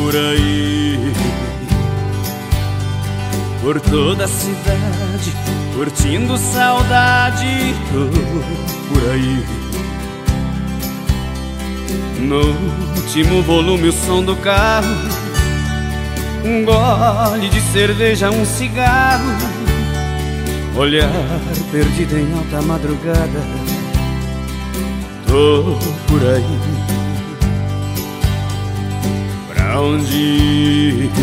por aí, por toda a cidade, curtindo saudade. Tô por aí. No último volume o som do carro, um gole de cerveja, um cigarro, olhar perdido em alta madrugada. Tô por aí. Pra onde ir?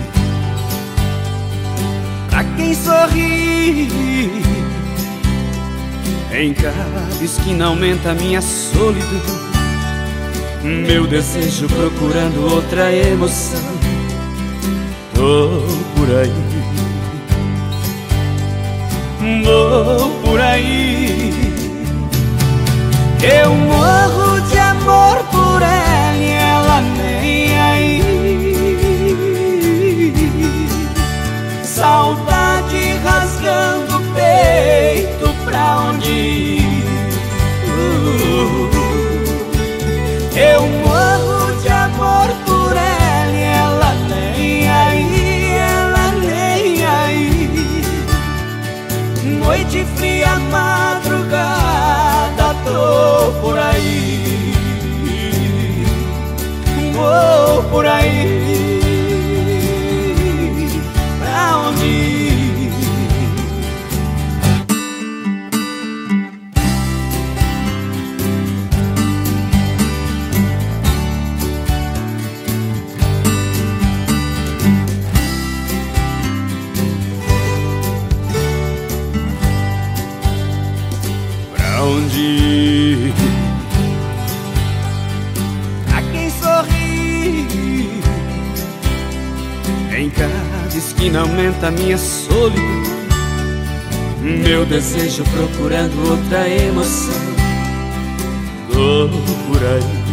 Pra quem sorri, em cada esquina aumenta minha solidão, meu desejo procurando outra emoção. Tô por aí, vou por aí. Eu morro de amor por ela e ela nem aí. Saudade rasgando o peito, pra onde ir? Eu morro de amor por ela e ela nem aí, ela nem aí. Noite fria, madrugada, tô por aí, vou por aí. Pra onde ir? Pra onde ir? Pra quem sorri, em cada esquina aumenta minha solidão, meu desejo procurando outra emoção. Tô por aí,